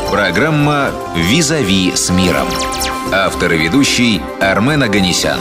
Программа «Визави с миром». Автор и ведущий Армен Оганесян.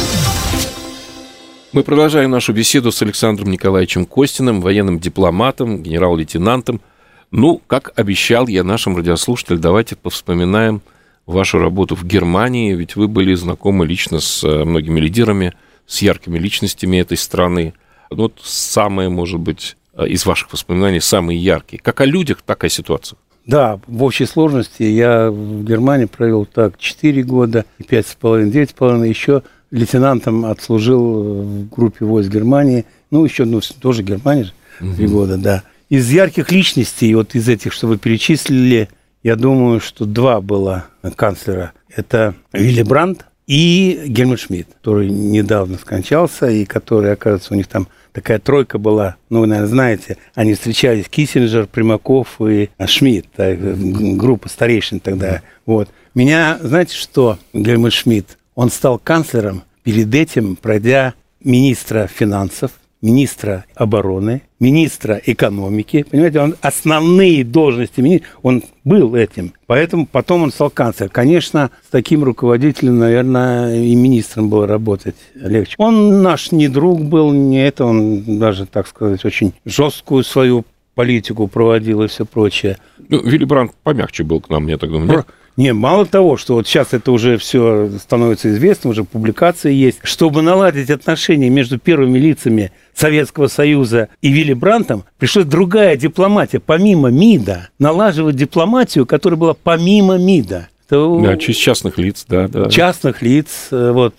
Мы продолжаем нашу беседу с Александром Николаевичем Костиным, военным дипломатом, генерал-лейтенантом. Как обещал я нашим радиослушателям, давайте повспоминаем вашу работу в Германии, ведь вы были знакомы лично с многими лидерами, с яркими личностями этой страны. Самые, может быть, из ваших воспоминаний, самые яркие. Как о людях, так и о ситуациях. Да, в общей сложности я в Германии провел 4 года, 5,5, 9,5, еще лейтенантом отслужил в группе войск Германии, тоже Германия, 3 года, да. Из ярких личностей, из этих, что вы перечислили, я думаю, что 2 было канцлера. Это Вилли Брандт и Гельмут Шмидт, который недавно скончался, и который, оказывается, у них там такая тройка была, вы, наверное, знаете, они встречались, Киссинджер, Примаков и Шмидт, группа старейшин тогда. Меня, знаете что, Гельмут Шмидт, он стал канцлером, перед этим пройдя министра финансов, министра обороны, министра экономики. Понимаете, он основные должности, он был этим. Поэтому потом он стал канцлером. Конечно, с таким руководителем, наверное, и министром было работать легче. Он наш не друг был, он даже, так сказать, очень жесткую свою политику проводил и все прочее. Вилли Брандт помягче был к нам, я так думаю, нет? Не, мало того, что сейчас это уже все становится известно, уже публикации есть. Чтобы наладить отношения между первыми лицами Советского Союза и Вилли Брандтом, пришлось другая дипломатия, помимо МИДа, налаживать дипломатию, которая была помимо МИДа. Да, через частных лиц, да. Частных лиц,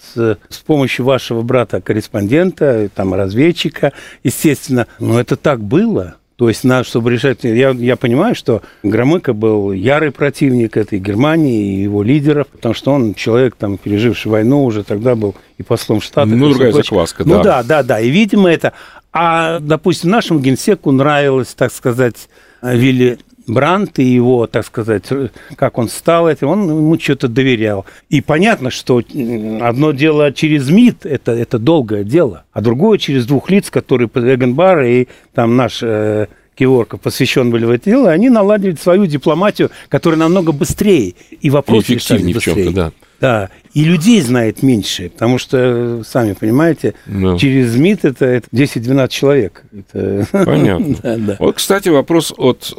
с помощью вашего брата-корреспондента, разведчика, естественно. Но это так было. То есть, чтобы решать... Я понимаю, что Громыко был ярый противник этой Германии и его лидеров, потому что он человек, переживший войну, уже тогда был и послом Штатов. Другая закваска, да. Да. И, видимо, это... А, допустим, нашему генсеку нравилось, так сказать, Вилли Брандт и его, так сказать, как он стал этим, он ему что-то доверял. И понятно, что одно дело через МИД, это долгое дело, а другое через 2 лиц, которые Эгенбар и наш Кеворков посвящен были в это дело, они наладили свою дипломатию, которая намного быстрее, и вопросы решались быстрее. Да, и людей знает меньше, потому что, сами понимаете, через МИД это 10-12 человек. Понятно. Да. Кстати, вопрос от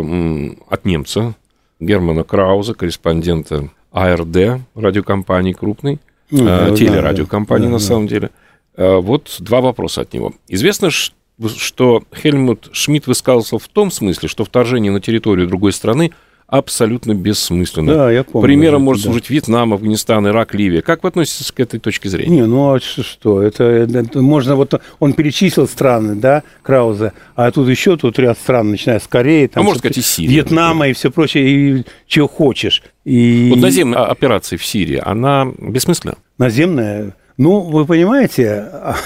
немца Германа Крауза, корреспондента АРД, радиокомпании крупной, телерадиокомпании на самом деле. 2 вопроса от него. Известно, что Гельмут Шмидт высказался в том смысле, что вторжение на территорию другой страны абсолютно бессмысленно. Да, я помню. Примером может служить Вьетнам, Афганистан, Ирак, Ливия. Как вы относитесь к этой точке зрения? Что? Это можно... он перечислил страны, да, Крауза, а тут ряд стран, начиная с Кореи, можно сказать, и Сирия, Вьетнама и все прочее, и чего хочешь. Наземная операция в Сирии, она бессмысленна? Наземная... вы понимаете,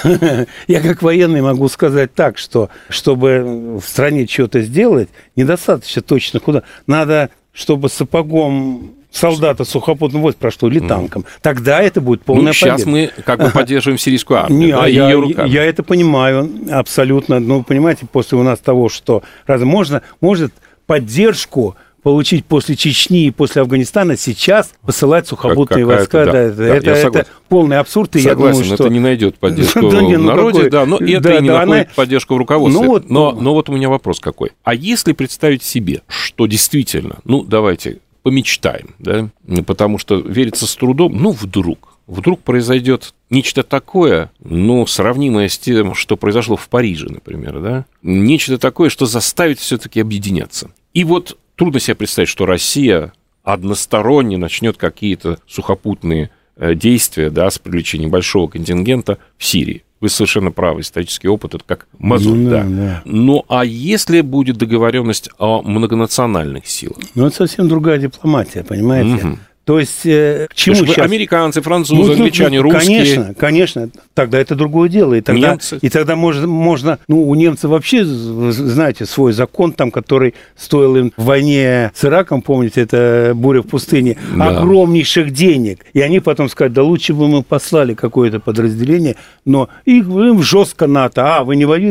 я как военный могу сказать так, что чтобы в стране что-то сделать, недостаточно точно куда. Надо, чтобы сапогом солдата сухопутного войска прошло или танком. Тогда это будет полная победа. Сейчас мы поддерживаем сирийскую армию. Я это понимаю абсолютно. Понимаете, после у нас того, что может поддержку получить после Чечни и после Афганистана, сейчас посылать сухопутные войска. Это полный абсурд. И согласен, я думаю, что... это не найдет поддержку в народе, но это и не находит поддержку в руководстве. Но у меня вопрос какой. А если представить себе, что действительно, давайте помечтаем, да, потому что верится с трудом, вдруг произойдет нечто такое, сравнимое с тем, что произошло в Париже, например, да, нечто такое, что заставит все-таки объединяться. И трудно себе представить, что Россия односторонне начнет какие-то сухопутные действия, с привлечением большого контингента в Сирии. Вы совершенно правы, исторический опыт – это как мазут, да. А если будет договоренность о многонациональных силах? Это совсем другая дипломатия, понимаете? То есть, к чему сейчас... Американцы, французы, англичане, русские. Конечно. Тогда это другое дело. И тогда можно... у немцев вообще, знаете, свой закон, который стоил им в войне с Ираком, помните, это буря в пустыне, огромнейших денег. И они потом сказали, да лучше бы мы послали какое-то подразделение, но им жестко НАТО. Вы не воюете?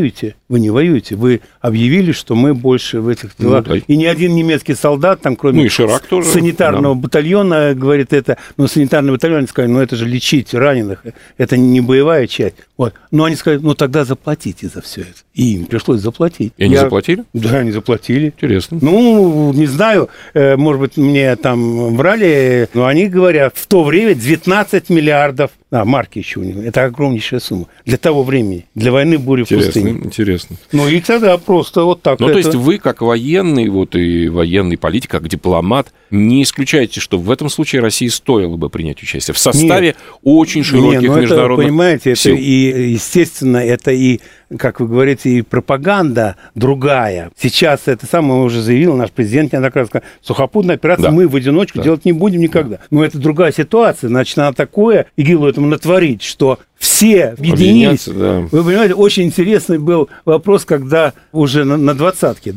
вы не воюете. Вы объявили, что мы больше в этих делах. Да. И ни один немецкий солдат, там, кроме тоже, санитарного батальона, говорит это. Но санитарный батальон сказали, это же лечить раненых. Это не боевая часть. Вот. Но они сказали, тогда заплатите за все это. И им пришлось заплатить. И они заплатили? Да, они заплатили. Интересно. Не знаю, может быть, мне там врали, но они говорят, в то время 19 миллиардов. Марки еще у них. Это огромнейшая сумма. Для того времени. Для войны бури в пустыне. Интересно. И тогда просто вот так. То есть вы, как военный, и военный политик, как дипломат, не исключаете, что в этом случае России стоило бы принять участие в составе очень широких международных это, понимаете, сил. Это и, естественно, это и, как вы говорите, и пропаганда другая. Сейчас это самое уже заявил наш президент неоднократно, сказал, сухопутную операцию мы в одиночку делать не будем никогда. Но это другая ситуация. Значит, надо такое ИГИЛу этому натворить, что все объединились. Вы понимаете, очень интересный был вопрос, когда уже на 20-ке,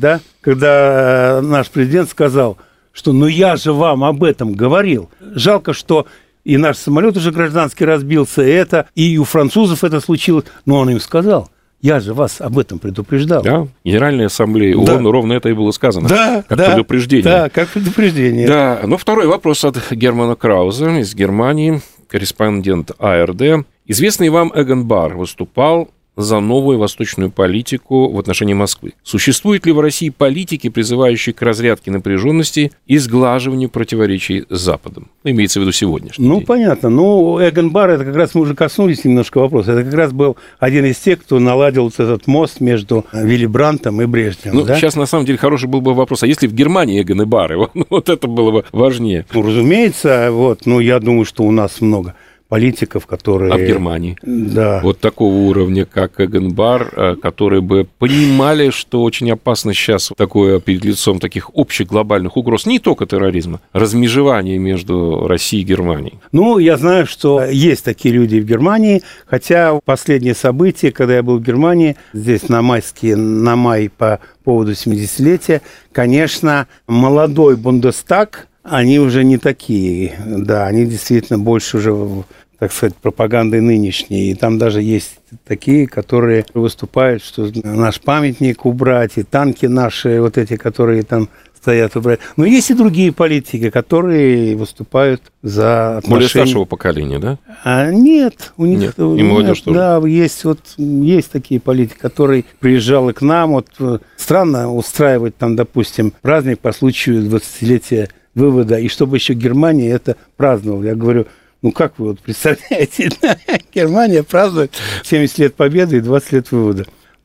когда наш президент сказал, что я же вам об этом говорил. Жалко, что и наш самолет уже гражданский разбился, и у французов это случилось, но он им сказал. Я же вас об этом предупреждал. Да, Генеральная ассамблея ООН, ровно это и было сказано. Как предупреждение. Да, как предупреждение. Да, но второй вопрос от Германа Крауза из Германии, корреспондент АРД. Известный вам Эгон Барр выступал за новую восточную политику в отношении Москвы. Существуют ли в России политики, призывающие к разрядке напряженности и сглаживанию противоречий с Западом? Имеется в виду сегодняшний день. Понятно. Эгон Барр, это как раз мы уже коснулись немножко вопроса. Это как раз был один из тех, кто наладил этот мост между Вилли Брандтом и Брежневым. Сейчас, на самом деле, хороший был бы вопрос. А если в Германии Эгон и Барр? Вот это было бы важнее. Разумеется. Я думаю, что у нас много политиков, которые... А в Германии? Да. Вот такого уровня, как Эгон Барр, которые бы понимали, что очень опасно сейчас такое перед лицом таких общих глобальных угроз, не только терроризма, размежевание между Россией и Германией. Я знаю, что есть такие люди в Германии, хотя последние события, когда я был в Германии, здесь на май по поводу 70-летия, конечно, молодой Бундестаг, они уже не такие, они действительно больше уже, так сказать, пропагандой нынешней. И там даже есть такие, которые выступают, что наш памятник убрать, и танки наши, вот эти, которые там стоят, убрать. Но есть и другие политики, которые выступают за отношения... Более старшего поколения, да? Нет, у них... Нет, и молодежь тоже. Да, есть такие политики, которые приезжали к нам. Странно устраивать там, допустим, праздник по случаю 20-летия вывода, и чтобы еще Германия это праздновала. Я говорю, как вы представляете, Германия празднует 70 лет победы и 20 лет вывода.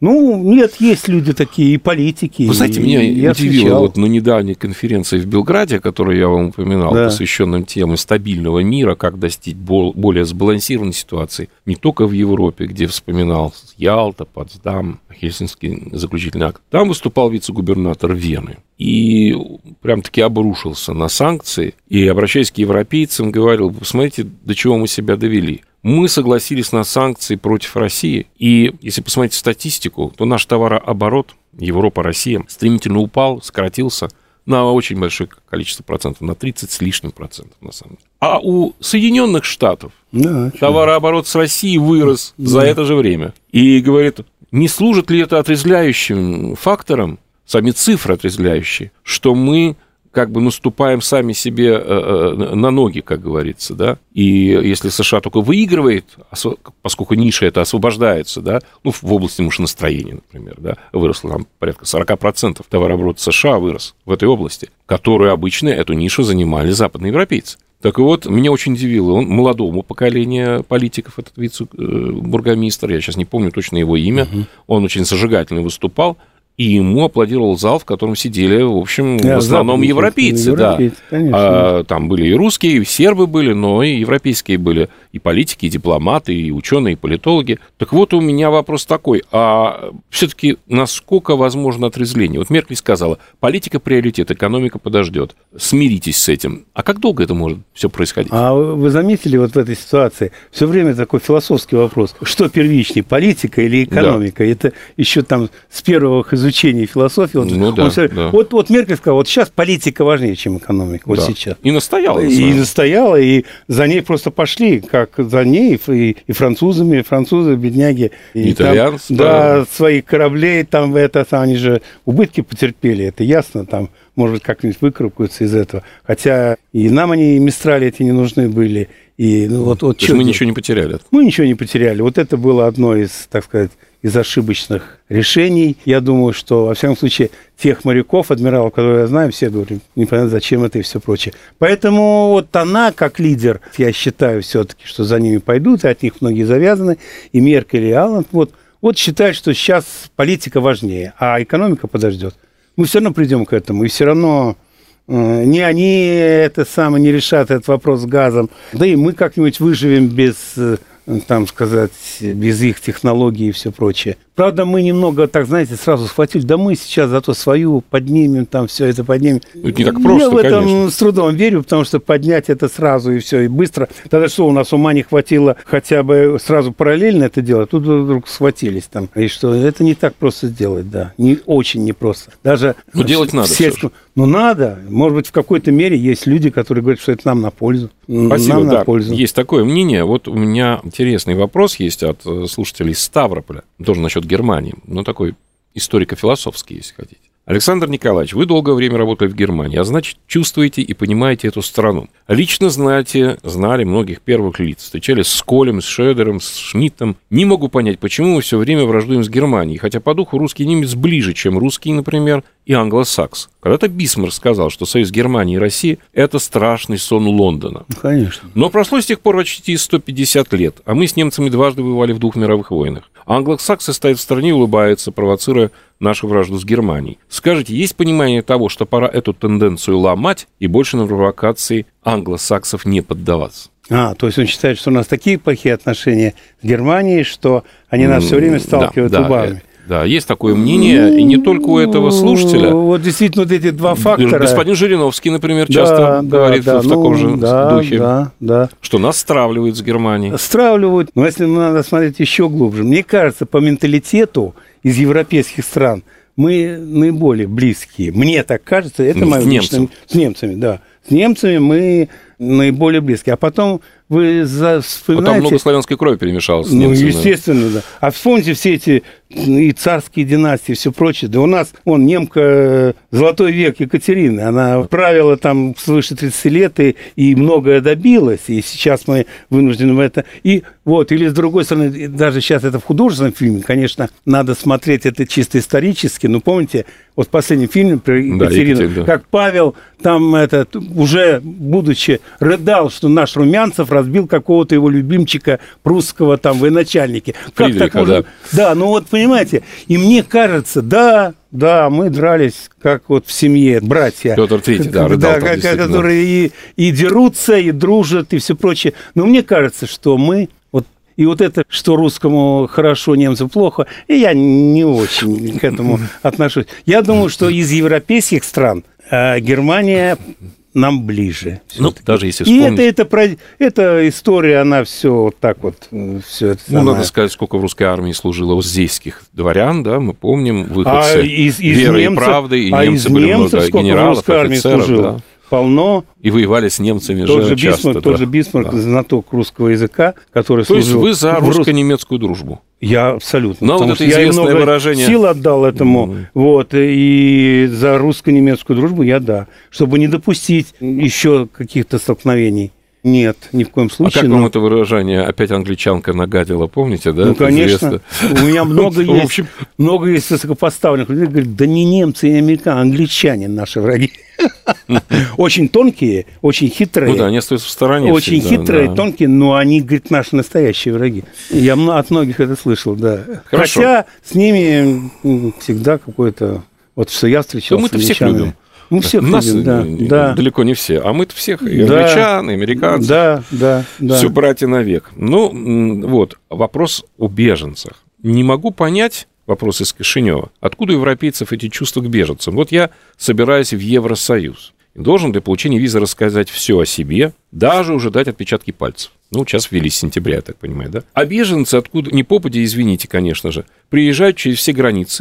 Нет, есть люди такие, и политики. Вы знаете, меня удивило на недавней конференции в Белграде, которую я вам упоминал, посвященной теме стабильного мира, как достичь более сбалансированной ситуации, не только в Европе, где вспоминал Ялта, Потсдам, Хельсинский заключительный акт. Там выступал вице-губернатор Вены и прям-таки обрушился на санкции, и, обращаясь к европейцам, говорил, посмотрите, до чего мы себя довели. Мы согласились на санкции против России, и если посмотреть статистику, то наш товарооборот Европа-Россия стремительно упал, сократился на очень большое количество процентов, на 30 с лишним процентов, на самом деле. А у Соединенных Штатов товарооборот с Россией вырос за это же время. И говорит, не служит ли это отрезвляющим фактором, сами цифры отрезвляющие, что мы наступаем сами себе на ноги, как говорится, да, и если США только выигрывает, поскольку ниша это освобождается, в области машиностроения, например, выросло там порядка 40% товарооборот США вырос в этой области, которую обычно эту нишу занимали западноевропейцы. Так вот, меня очень удивило, он молодому поколению политиков, этот вице-бургомистр, я сейчас не помню точно его имя, он очень зажигательно выступал, и ему аплодировал зал, в котором сидели, в общем, в основном европейцы. Там были и русские, и сербы были, но и европейские были, и политики, и дипломаты, и ученые, и политологи. Так вот, у меня вопрос такой, а все-таки насколько возможно отрезвление? Вот Меркель сказала, политика приоритет, экономика подождет, смиритесь с этим. А как долго это может все происходить? А вы заметили в этой ситуации, все время такой философский вопрос, что первичнее, политика или экономика? Это еще там с первых изучении философии. Вот Меркель сказала, вот сейчас политика важнее, чем экономика. Вот сейчас. И настояла. И за ней просто пошли, как за ней и французы, бедняги. И итальянцы. Там, своих кораблей, там они же убытки потерпели, это ясно, там, может быть, как-нибудь выкарабкаются из этого. Хотя и нам они, Мистрали эти, не нужны были. И, То есть мы ничего не потеряли? Мы ничего не потеряли. Вот это было одно из, так сказать, из ошибочных решений. Я думаю, что, во всяком случае, тех моряков, адмиралов, которые я знаю, все говорят, непонятно, зачем это и все прочее. Поэтому вот она, как лидер, я считаю все-таки, что за ними пойдут, и от них многие завязаны, и Меркель, и Алланд, вот считают, что сейчас политика важнее, а экономика подождет. Мы все равно придем к этому, и все равно не они не решат этот вопрос с газом, да и мы как-нибудь выживем без их технологий и все прочее. Правда, мы немного, так знаете, сразу схватили, да мы сейчас зато свою поднимем, там все это поднимем. Это не так просто, я в этом конечно. с трудом верю, потому что поднять это сразу и все, и быстро. Тогда что, у нас ума не хватило хотя бы сразу параллельно это делать, тут вдруг схватились там. И что это не так просто сделать, да, очень непросто. Даже делать надо. Надо. Может быть, в какой-то мере есть люди, которые говорят, что это нам на пользу. Спасибо, нам на пользу. Есть такое мнение. Вот у меня интересный вопрос есть от слушателей Ставрополя, тоже насчет Германии, но такой историко-философский, если хотите. Александр Николаевич, вы долгое время работали в Германии, а значит, чувствуете и понимаете эту страну. Лично знали многих первых лиц, встречались с Колем, с Шредером, с Шмидтом. Не могу понять, почему мы все время враждуем с Германией, хотя по духу русский немец ближе, чем русский, например, и англосакс. Когда-то Бисмарк сказал, что союз Германии и России – это страшный сон Лондона. Конечно. Но прошло с тех пор почти 150 лет, а мы с немцами дважды воевали в 2 мировых войнах. Англосаксы стоят в стороне и улыбаются, провоцируя нашу вражду с Германией. Скажите, есть понимание того, что пора эту тенденцию ломать и больше на провокации англосаксов не поддаваться? То есть он считает, что у нас такие плохие отношения с Германией, что они нас все время сталкивают лбами. Да, есть такое мнение, и не только у этого слушателя. Вот действительно, вот эти два фактора. Господин Жириновский, например, часто говорит в таком же духе, что нас стравливают с Германией. Стравливают, но если надо смотреть еще глубже. Мне кажется, по менталитету из европейских стран мы наиболее близкие. Мне так кажется, это мое личное... С немцами, да. С немцами мы наиболее близкие. А потом вы вспоминаете... Потом много славянской крови перемешалось с немцами. Естественно, да. А вспомните все эти и царские династии, и все прочее. Да у нас, немка, золотой век Екатерины, она правила там свыше 30 лет и многое добилась, и сейчас мы вынуждены в это... Или с другой стороны, даже сейчас это в художественном фильме, конечно, надо смотреть это чисто исторически, но помните, вот в последнем фильме про Екатерину, как Павел там уже будучи рыдал, что наш Румянцев разбил какого-то его любимчика прусского там военачальника. Как так можно... Да, понимаете, и мне кажется, да, мы дрались, как вот в семье, братья. Петр III, рыдал там, которые и дерутся, и дружат, и все прочее. Но мне кажется, что мы... И вот это, что русскому хорошо, немцу плохо, и я не очень к этому отношусь. Я думаю, что из европейских стран Германия нам ближе. Даже если вспомнить... И эта история, она все вот так вот... Все это надо сказать, сколько в русской армии служило уздейских дворян, да, мы помним, выходцы веры и правды, и немцы были много генералов, офицеров, полно. И воевали с немцами часто. Тоже Бисмарк, знаток русского языка, который служил... То есть вы за русско-немецкую дружбу? Я абсолютно. Но вот это известное выражение... сил отдал этому. И за русско-немецкую дружбу я чтобы не допустить еще каких-то столкновений. Нет, ни в коем случае. А как вам это выражение? Опять англичанка нагадила, помните, да? Ну, конечно. У меня много есть высокопоставленных людей, говорят, да не немцы и американцы, англичане наши враги. Очень тонкие, очень хитрые. Они остаются в стороне. Очень хитрые, тонкие, но они, говорят, наши настоящие враги. Я от многих это слышал, да. Хорошо. Хотя с ними всегда какое-то... Вот что я встречал мы-то всех любим. Мы всех нас любим, да. Далеко не все. А мы-то всех, и англичан, и американцев. Да. Все братья навек. Вопрос о беженцах. Не могу понять, вопрос из Кишинева, откуда у европейцев эти чувства к беженцам. Вот я собираюсь в Евросоюз. Должен для получения визы рассказать все о себе, даже уже дать отпечатки пальцев. Сейчас ввели с сентября, я так понимаю, да? А беженцы, откуда, не попадя, извините, конечно же, приезжают через все границы,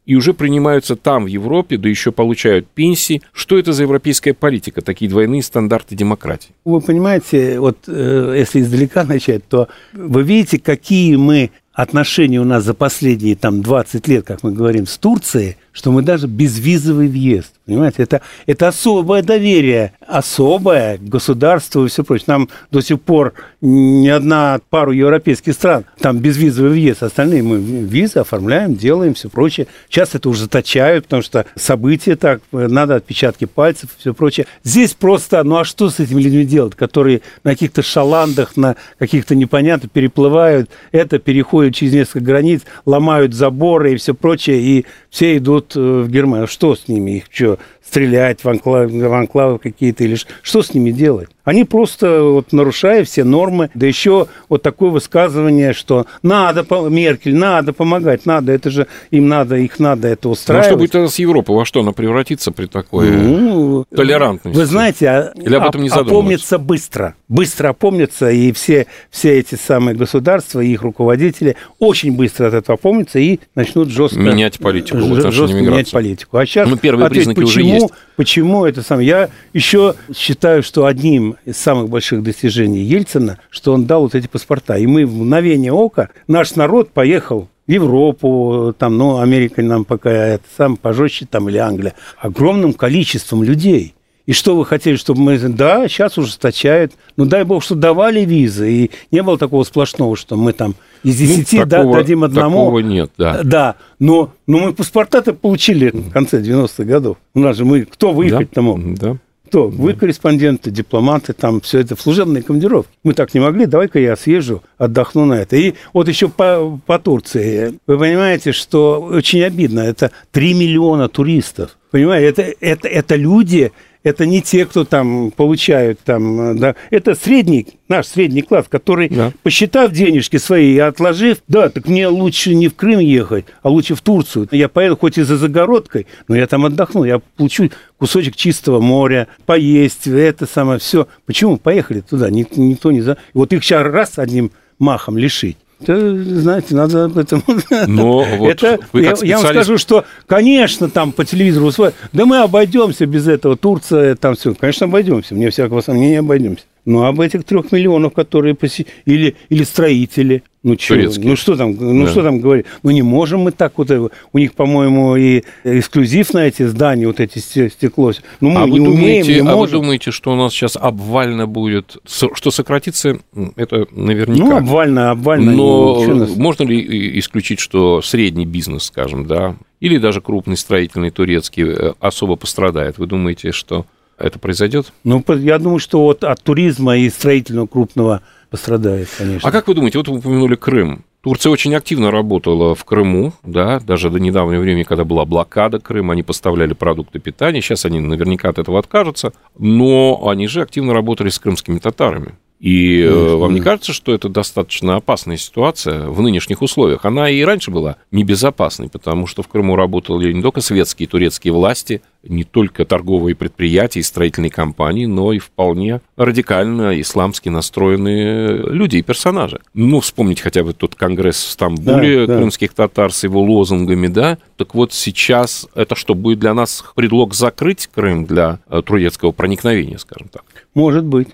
и уже принимаются там, в Европе, да еще получают пенсии. Что это за европейская политика, такие двойные стандарты демократии? Вы понимаете, вот если издалека начать, то вы видите, какие мы отношения у нас за последние 20 лет, как мы говорим, с Турцией, что мы даже безвизовый въезд. Понимаете, это особое доверие, особое государство и все прочее. Нам до сих пор ни одна пару европейских стран, там безвизовый въезд, остальные мы визы оформляем, делаем, все прочее. Сейчас это уже заточают, потому что события так, надо отпечатки пальцев и все прочее. Здесь просто, а что с этими людьми делать, которые на каких-то шаландах, на каких-то непонятных переплывают, переходят через несколько границ, ломают заборы и все прочее, и все идут в Германию. Что с ними? Их что, стрелять в анклавы какие-то или что с ними делать? Они просто, нарушая все нормы, да еще такое высказывание, что надо, Меркель, надо помогать, надо, это же их надо это устраивать. Ну, что будет тогда с Европой? Во что она превратится при такой толерантности? Вы знаете, или об этом не опомнится быстро опомнятся, и все эти самые государства, и их руководители очень быстро от этого опомнятся и начнут жестко менять политику в отношении миграции. А сейчас первые признаки уже есть. Почему это самое? Я еще считаю, что одним из самых больших достижений Ельцина, что он дал эти паспорта. И мы в мгновение ока, наш народ поехал в Европу, Америка нам пока пожестче, или Англия, огромным количеством людей. И что вы хотели, чтобы мы... Да, сейчас ужесточают. Дай бог, что давали визы. И не было такого сплошного, что мы из 10 дадим одному. Такого нет, да. Да, но мы паспорта-то получили в конце 90-х годов. У нас же кто выехать-то мог? Да. Кто? Вы корреспонденты, дипломаты, все это в служебной командировке. Мы так не могли, давай-ка я съезжу, отдохну на это. И еще по Турции. Вы понимаете, что очень обидно. Это 3 миллиона туристов. Понимаете, это люди... Это не те, кто получают да. Это наш средний класс, который, посчитав денежки свои и отложив, так мне лучше не в Крым ехать, а лучше в Турцию. Я поеду хоть и за загородкой, но я там отдохну, я получу кусочек чистого моря, поесть, все. Почему? Поехали туда, никто не за... Их сейчас раз одним махом лишить. Знаете, надо об этом... Я вам скажу, что, конечно, по телевизору усваивают. Да мы обойдемся без этого. Турция, все. Конечно, обойдемся. Мне всякого сомнения обойдемся. Но об этих 3 миллионов, которые или строители. Что там говорить? Не можем мы так У них, по-моему, и эксклюзив на эти здания, эти стекло. Мы не умеем, не можем. А вы думаете, что у нас сейчас обвально будет? Что сократится, это наверняка. Обвально. Но можно ли исключить, что средний бизнес, скажем, или даже крупный строительный турецкий особо пострадает? Вы думаете, что это произойдет? Я думаю, что от туризма и строительного крупного пострадает, конечно. А как вы думаете, вы упомянули Крым. Турция очень активно работала в Крыму, даже до недавнего времени, когда была блокада Крыма, они поставляли продукты питания, сейчас они наверняка от этого откажутся, но они же активно работали с крымскими татарами. И вам не кажется, что это достаточно опасная ситуация в нынешних условиях? Она и раньше была небезопасной, потому что в Крыму работали не только светские турецкие власти, не только торговые предприятия и строительные компании, но и вполне радикально исламски настроенные люди и персонажи. Вспомните хотя бы тот конгресс в Стамбуле крымских татар с его лозунгами, Так вот сейчас это что, будет для нас предлог закрыть Крым для турецкого проникновения, скажем так? Может быть.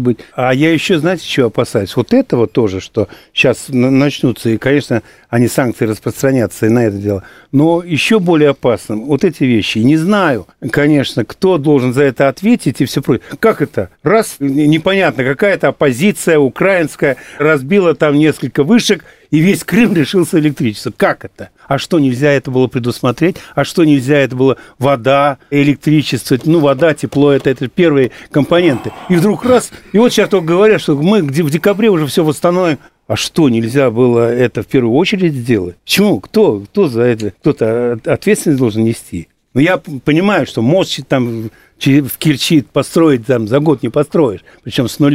А я еще, знаете, чего опасаюсь? Этого тоже, что сейчас начнутся, и, конечно, санкции распространятся и на это дело. Но еще более опасным эти вещи. Не знаю, конечно, кто должен за это ответить и все прочее. Как это? Раз, непонятно, какая-то оппозиция украинская разбила несколько вышек, и весь Крым лишился электричества. Как это? А что, нельзя это было предусмотреть? А что, нельзя это было? Вода, электричество, вода, тепло, это первые компоненты. И вдруг раз, и сейчас только говорят, что мы в декабре уже все восстановим. А что, нельзя было это в первую очередь сделать? Почему? Кто за это? Кто-то ответственность должен нести. Я понимаю, что мост в Керчи построить за год не построишь, причем с нуля.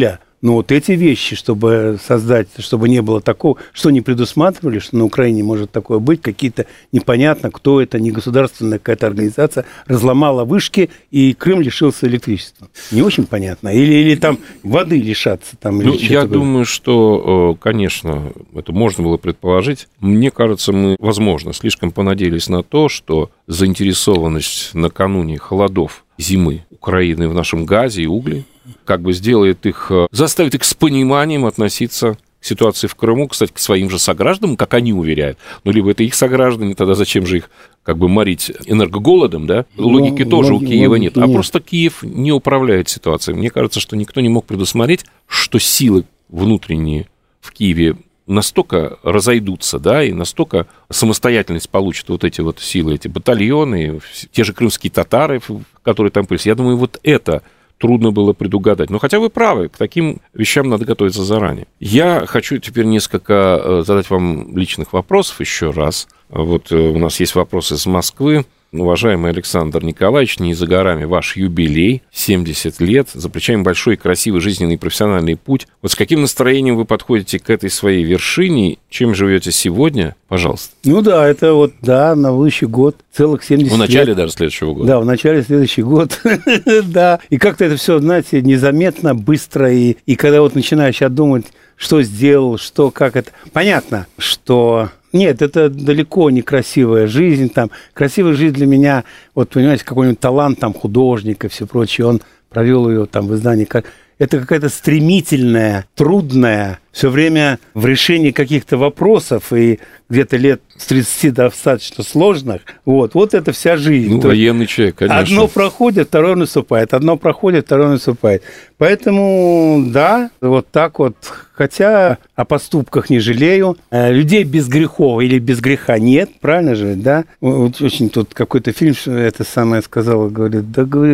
Но вот эти вещи, чтобы создать, чтобы не было такого, что не предусматривали, что на Украине может такое быть, какие-то непонятно, кто это, не государственная какая-то организация, разломала вышки, и Крым лишился электричества. Не очень понятно. Или там воды лишаться. Там, или я думаю, что, конечно, это можно было предположить. Мне кажется, мы, возможно, слишком понадеялись на то, что заинтересованность накануне холодов зимы Украины в нашем газе и угле как бы заставит их с пониманием относиться к ситуации в Крыму, кстати, к своим же согражданам, как они уверяют. Либо это их сограждане, тогда зачем же их как бы морить энергоголодом, да? Логики тоже у Киева нет. А просто Киев не управляет ситуацией. Мне кажется, что никто не мог предусмотреть, что силы внутренние в Киеве настолько разойдутся, да, и настолько самостоятельность получат вот эти вот силы, эти батальоны, те же крымские татары, которые там появились. Я думаю, вот это трудно было предугадать. Но хотя вы правы, к таким вещам надо готовиться заранее. Я хочу теперь несколько задать вам личных вопросов еще раз. Вот у нас есть вопросы из Москвы. Уважаемый Александр Николаевич, не за горами ваш юбилей, 70 лет, за плечами большой, красивый жизненный и профессиональный путь. Вот с каким настроением вы подходите к этой своей вершине? Чем живете сегодня? Пожалуйста. Это на будущий год целых 70 лет. В начале даже следующего года. Да, в начале следующего года. Да. И как-то это все, знаете, незаметно, быстро. И когда вот начинаешь думать, что сделал, что, как это. Понятно, что... Нет, это далеко не красивая жизнь. Там. Красивая жизнь для меня, вот понимаете, какой-нибудь талант там, художника и все прочее, он провел ее там в издании. Это какая-то стремительная, трудная, все время в решении каких-то вопросов, и где-то лет с 30 достаточно сложных. Вот это вся жизнь. Военный человек, конечно. Одно проходит, второе наступает. Одно проходит, второе наступает. Поэтому, да, вот так вот. Хотя о поступках не жалею. Людей без грехов или без греха нет, правильно же, да? Очень тут какой-то фильм это самое сказал, говорит,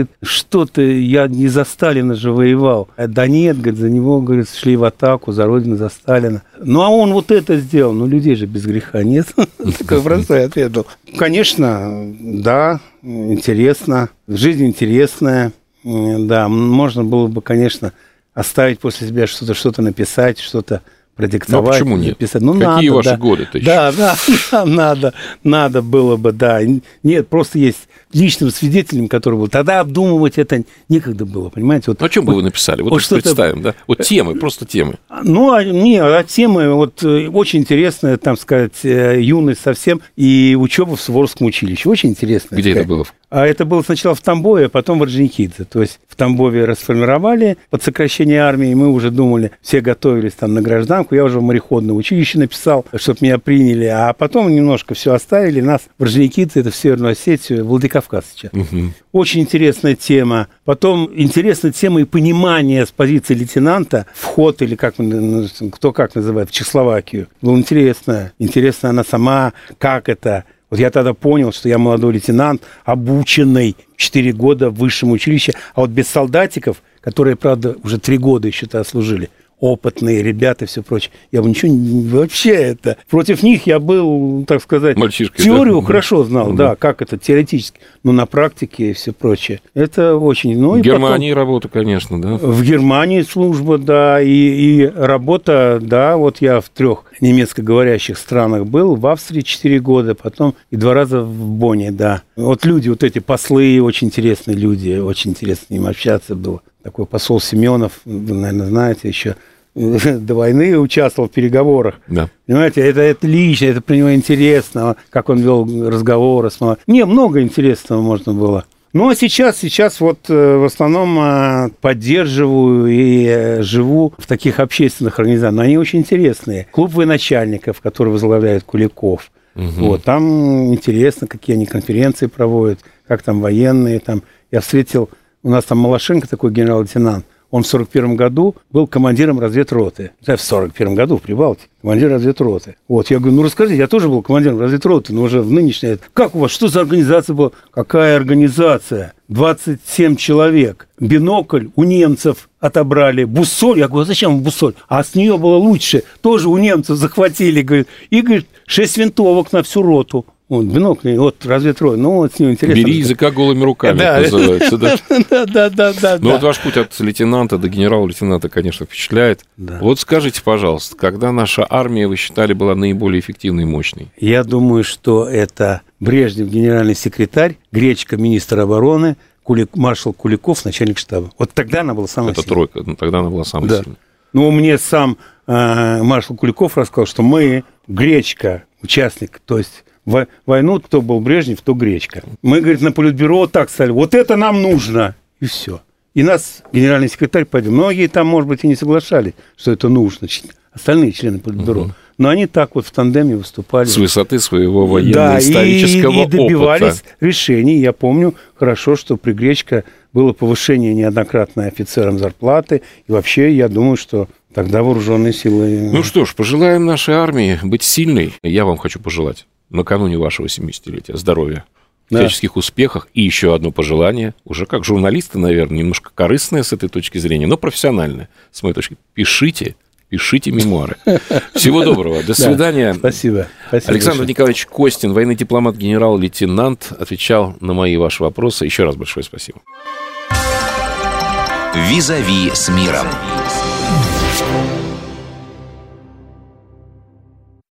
что ты, я не за Сталина же воевал. Да нет, говорит, за него, говорит, шли в атаку, за Родину, за Сталина. А он вот это сделал. Людей же без греха нет. Такой простой ответ был. Конечно, да, интересно. Жизнь интересная. Да, можно было бы, конечно, оставить после себя что-то написать, что-то продиктовать. Но почему нет? Написать. Какие ваши годы-то еще? Да, надо было бы, да. Нет, просто есть личным свидетелем, который был. Тогда обдумывать это некогда было, понимаете? О чем бы вы написали? Вот представим, да? Вот темы, просто темы. Темы, очень интересная, там сказать, юность совсем, и учеба в Суворовском училище. Очень интересная. Где это было? А это было сначала в Тамбове, а потом в Орджоникидзе. То есть в Тамбове расформировали под сокращение армии, мы уже думали, все готовились там на гражданку, я уже в мореходное училище написал, чтобы меня приняли, а потом немножко все оставили, нас в Орджоникидзе, это в Северную Осетию, Владикавказ сейчас. Угу. Очень интересная тема. Потом интересная тема и понимание с позиции лейтенанта, вход, или кто как называет, в Чехословакию. Было интересно. Интересно она сама, как это. Вот я тогда понял, что я молодой лейтенант, обученный 4 года в высшем училище, а вот без солдатиков, которые, правда, уже 3 года еще тогда служили, опытные ребята и все прочее. Я бы ничего вообще это... Против них я был, так сказать, мальчишкой, теорию хорошо знал, да, как это теоретически, но на практике и все прочее. Это очень... В Германии работа, конечно, да? В Германии служба, да, и работа, да, вот я в 3 немецкоговорящих странах был, в Австрии 4 года, потом и 2 раза в Бонне, да. Вот люди, вот эти послы, очень интересные люди, очень интересно с ним общаться было. Такой посол Семенов, вы, наверное, знаете, еще до войны участвовал в переговорах. Да. Понимаете, это лично, это про него интересно, как он вел разговоры. Мне много интересного можно было. А сейчас вот в основном поддерживаю и живу в таких общественных организациях. Но они очень интересные. Клуб военачальников, который возглавляет Куликов. Угу. Вот, там интересно, какие они конференции проводят, как там военные. Я встретил... У нас там Малашенко, такой генерал-лейтенант, он в 1941 году был командиром разведроты. В 1941 году в Прибалтике. Командир разведроты. Вот, я говорю, расскажите, я тоже был командиром разведроты, но уже в нынешней... Как у вас, что за организация была? Какая организация? 27 человек. Бинокль у немцев отобрали. Буссоль. Я говорю, зачем буссоль? А с нее было лучше. Тоже у немцев захватили, говорит. И, говорит, 6 винтовок на всю роту. Вот, бинокли, вот разведроид, ну, вот с ним интересно. Бери языка голыми руками, да. называется, да? Да. Ну, вот ваш путь от лейтенанта до генерала-лейтенанта, конечно, впечатляет. Да. Вот скажите, пожалуйста, когда наша армия, вы считали, была наиболее эффективной и мощной? Я думаю, что это Брежнев, генеральный секретарь, Гречко, министр обороны, маршал Куликов, начальник штаба. Вот тогда она была самая сильная. Это тройка, тогда она была самая сильная. Ну, мне сам маршал Куликов рассказал, что мы, Гречко, участник, то есть войну, кто был Брежнев, то Гречко. Мы, говорит, на политбюро так стали, вот это нам нужно, и все. И нас генеральный секретарь пойдет. Многие там, может быть, и не соглашались, что это нужно, остальные члены политбюро. Угу. Но они так вот в тандеме выступали. С высоты своего военно-исторического опыта. Да, и добивались решений. Я помню хорошо, что при Гречко было повышение неоднократно офицерам зарплаты. И вообще, я думаю, что тогда вооруженные силы... Ну что ж, пожелаем нашей армии быть сильной. Я вам хочу пожелать накануне вашего 70-летия здоровья, всяческих успехах. И еще одно пожелание, уже как журналисты, наверное, немножко корыстное с этой точки зрения, но профессиональное, с моей точки. Пишите мемуары. Всего доброго. До свидания. Спасибо. Александр Николаевич Костин, военный дипломат, генерал-лейтенант, отвечал на мои и ваши вопросы. Еще раз большое спасибо. Визави с миром.